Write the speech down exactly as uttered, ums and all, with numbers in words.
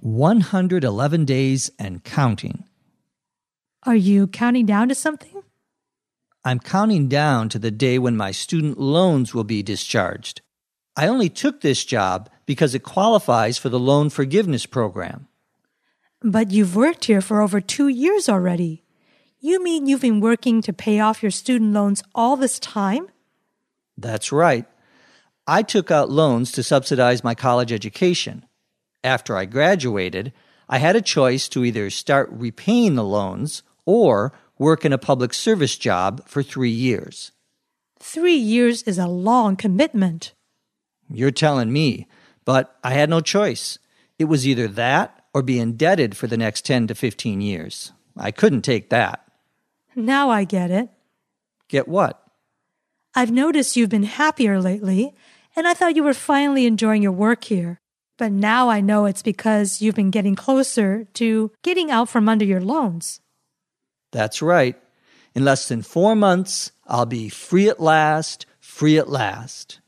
one hundred eleven days and counting. Are you counting down to something? I'm counting down to the day when my student loans will be discharged. I only took this job because it qualifies for the loan forgiveness program. But you've worked here for over two years already. You mean you've been working to pay off your student loans all this time? That's right. I took out loans to subsidize my college education. After I graduated, I had a choice to either start repaying the loans or work in a public service job for three years. Three years is a long commitment. You're telling me, but I had no choice. It was either that or be indebted for the next ten to fifteen years. I couldn't take that. Now I get it. Get what? I've noticed you've been happier lately, and I thought you were finally enjoying your work here. But now I know it's because you've been getting closer to getting out from under your loans. That's right. In less than four months, I'll be free at last, free at last.